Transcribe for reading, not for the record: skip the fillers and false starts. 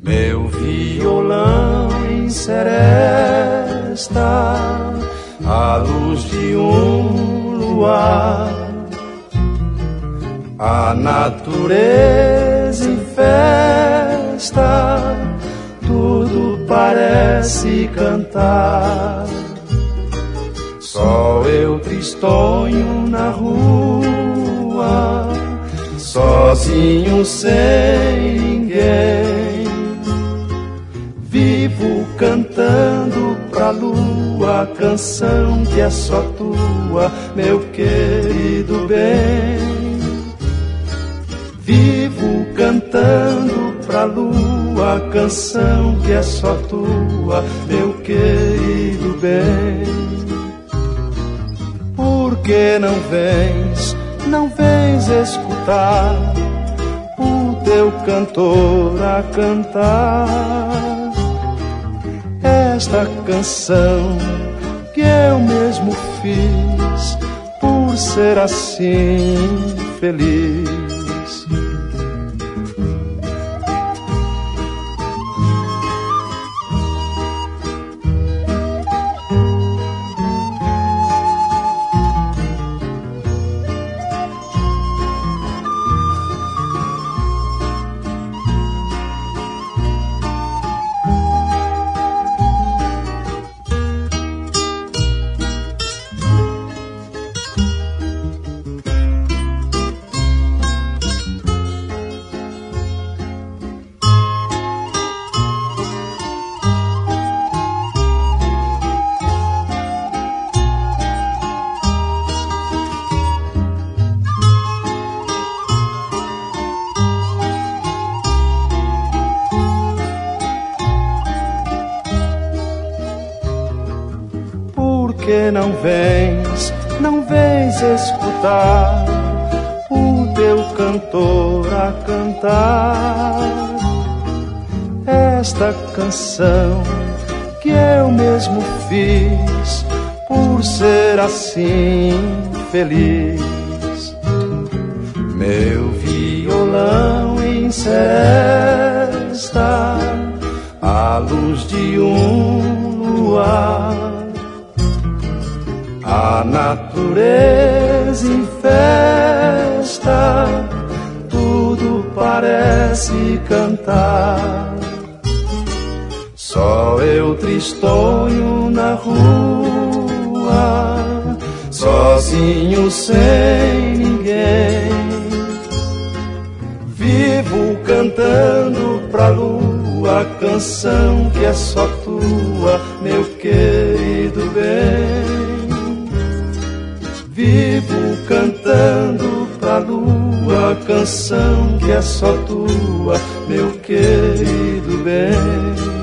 Meu violão em seresta, à luz de um luar, a natureza em festa, tudo parece cantar. Só eu tristonho na rua, sozinho sem ninguém, vivo cantando pra lua a canção que é só tua, meu querido bem. Vivo cantando pra lua a canção que é só tua, meu querido bem. Por que não vens escutar o teu cantor a cantar esta canção que eu mesmo fiz por ser assim feliz? Por que não vens escutar o teu cantor a cantar esta canção que eu mesmo fiz por ser assim feliz? Meu violão em seresta, à luz de um luar, a natureza em festa, tudo parece cantar. Só eu tristonho na rua, sozinho sem ninguém, vivo cantando pra lua a canção que é só tua, meu querido bem. Vivo cantando pra lua a canção que é só tua, meu querido bem.